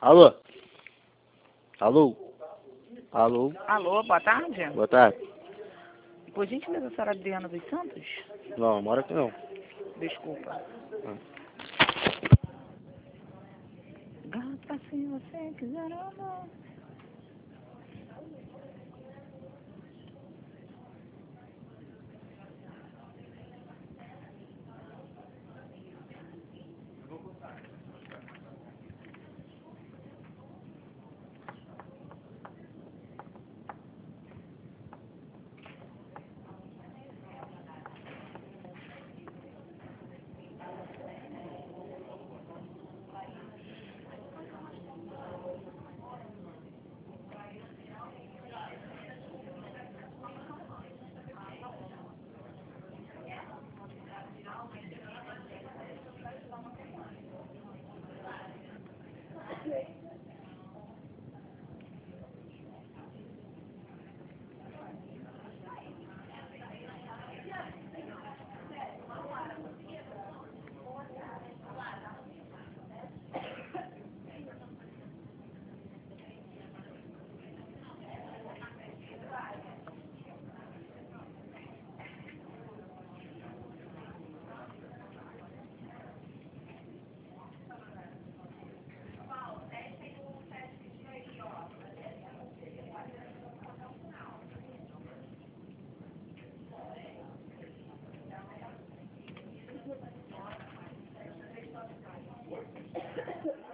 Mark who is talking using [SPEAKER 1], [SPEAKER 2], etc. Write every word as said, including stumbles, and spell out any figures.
[SPEAKER 1] Alô? Alô? Alô?
[SPEAKER 2] Alô, boa tarde.
[SPEAKER 1] Boa tarde.
[SPEAKER 2] Por gentileza, a senhora Adriana dos Santos?
[SPEAKER 1] Não, mora aqui não.
[SPEAKER 2] Desculpa.
[SPEAKER 1] Ah.
[SPEAKER 2] Gata, se você quiser amor.